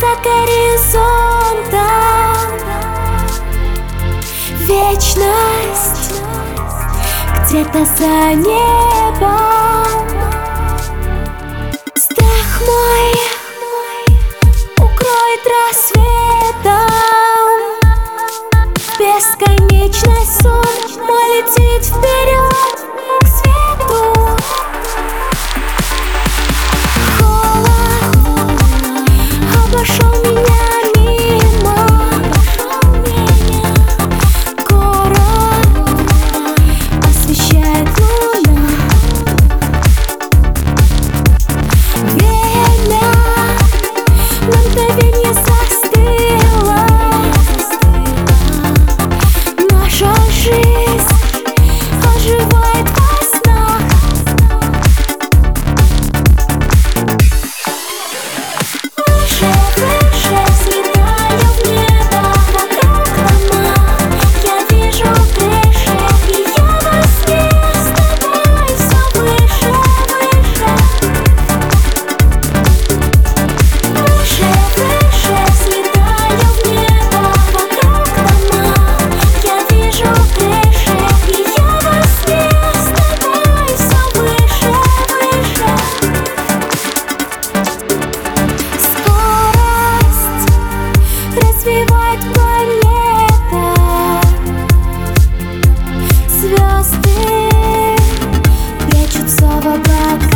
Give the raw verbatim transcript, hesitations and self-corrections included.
за горизонтом. Вечность где-то за небом. Страх мой укроет рассветом. Бесконечность сон мой летит вперед к свету. Холод обошел меня мимо. Город освещает луна. Время на мгновенье застыло. Наша жизнь оживает во снах. Выше, выше взлетаю в небо. Вокруг дома я вижу крыши, и я во сне с тобой все выше, выше. Выше, выше взлетаю в небо. Вокруг дома я вижу крыши, и я во сне с тобой все выше, выше. Скорость развивает планета. Звезды прячутся в облаках.